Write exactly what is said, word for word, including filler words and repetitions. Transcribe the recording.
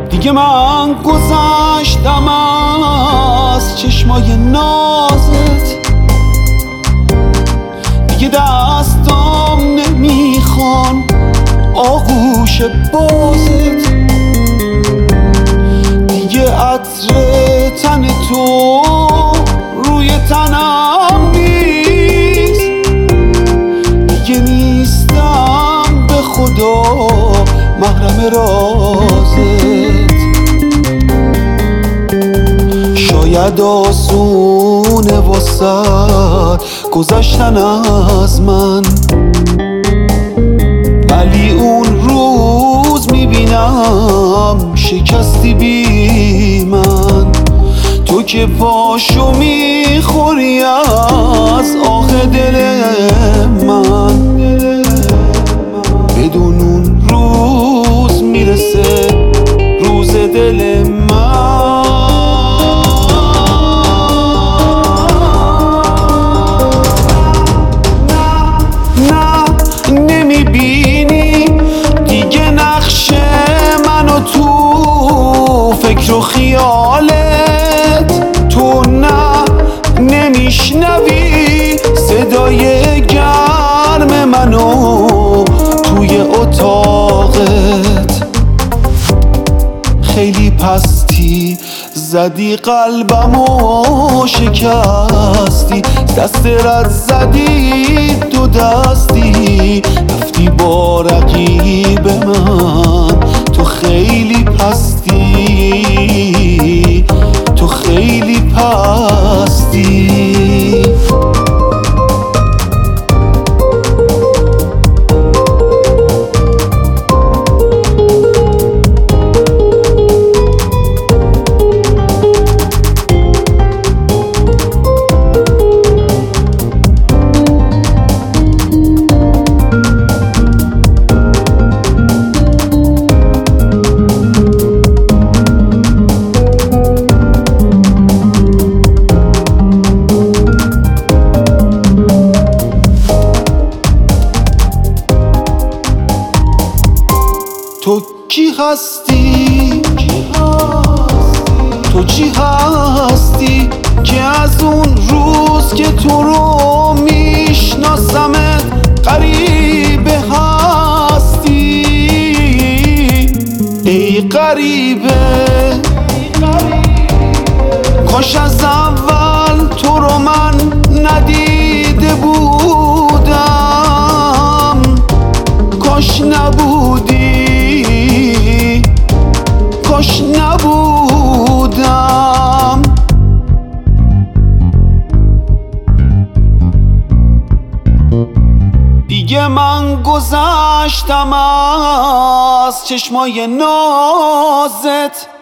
دیگه من گذشتم از چشمای نازت، دیگه دستام نمیخوان آغوش بازت، دیگه عطر تن تو روی تنم نیست، دیگه نیستم به خدا محرم رازت. شاید آسونه واسه گذشتن از من، ولی اون روز میبینم شکستی بی من. تو که پاشو میخوری از آخ دل من، بدون اون روز میرسه روز دل من. فکر و خیالت تو نه نمیشنوی صدای گرم منو توی اتاقت. خیلی پستی زدی قلبمو شکستی، دست رد زدی دو دستی رفتی با رقیب من. تو خیلی پستی، تو خیلی پستی. تو کی هستی؟ تو چی هستی که از اون روز که تو رو میشناسمت غریبه هستی؟ ای غریبه، کاش از اول تو رو من ندیده بودم، کاش نبودی، کاش نبودم. دیگه من گذشتم از چشمای نازت،